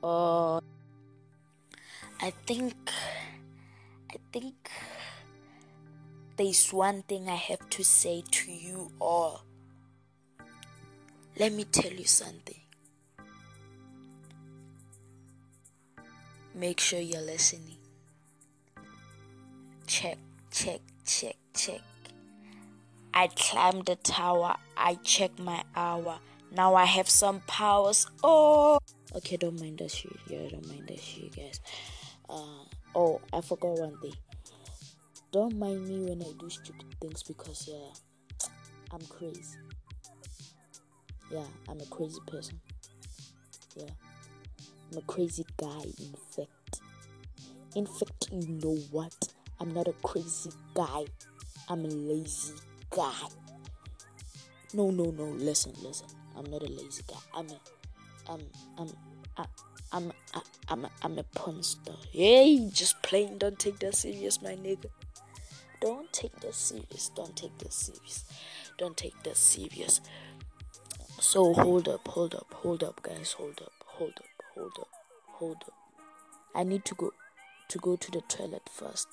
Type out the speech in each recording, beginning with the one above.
Uh, I think there's one thing I have to say to you all. Let me tell you something. Make sure you're listening. Check. I climbed the tower. I checked my hour. Now I have some powers. Oh. Okay, don't mind that shit. Yeah, don't mind that shit, guys. Oh, I forgot one thing. Don't mind me when I do stupid things because, I'm crazy. Yeah, I'm a crazy person. Yeah, I'm a crazy guy, in fact. In fact, you know what? I'm not a crazy guy. I'm a lazy guy. No. Listen. I'm not a lazy guy. I'm a porn star. Hey, just playing. Don't take that serious, my nigga. Don't take that serious. So hold up, guys. Hold up. I need to go to the toilet first.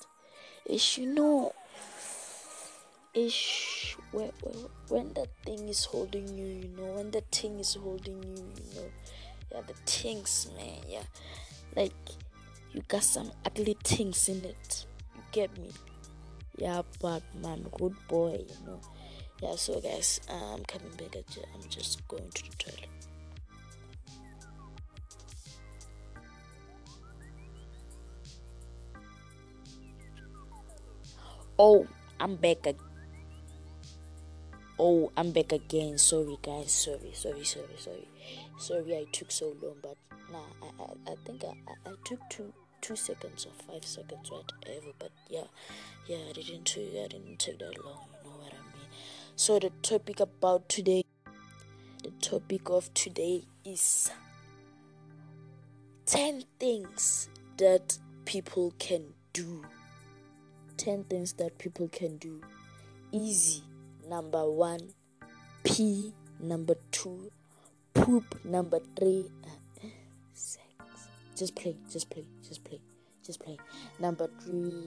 When the thing is holding you, when the thing is holding you, the things, man, like you got some ugly things in it. You get me? Yeah, but man, good boy, Yeah, so guys, I'm coming back at you. I'm just going to the toilet. Oh, I'm back again. Sorry, guys. Sorry, I took so long, but I think I took 2 seconds or 5 seconds, whatever. But yeah, I didn't take that long. You know what I mean? So the topic of today is 10 things that people can do. 10 things that people can do. Easy. Number 1, pee. Number 2, poop. Number 3, sex. Just play. Number 3,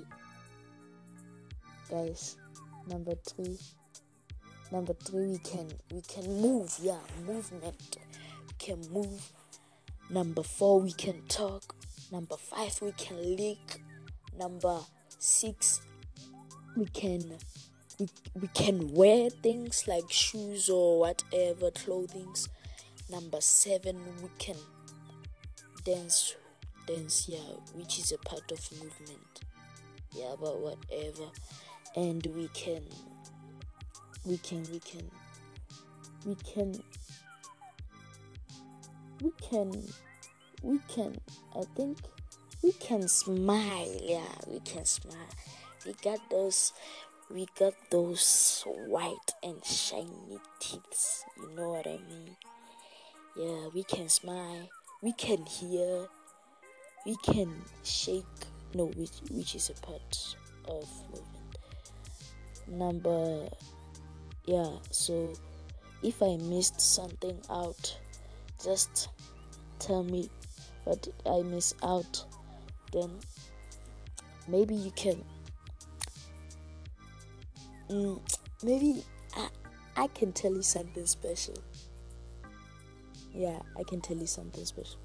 guys. Number 3, we can move. Yeah, movement. We can move. Number 4, we can talk. Number 5, we can lick. Number 6, we can wear things like shoes or whatever, clothing. Number 7, we can dance, which is a part of movement. Yeah, but whatever. And we can I think we can smile. Yeah, we can smile. We got those white and shiny teeth. You know what I mean? Yeah, we can smile. We can hear. We can shake. No, which is a part of movement. So if I missed something out, just tell me what did I miss out. Then maybe you can. Maybe I can tell you something special. Yeah, I can tell you something special.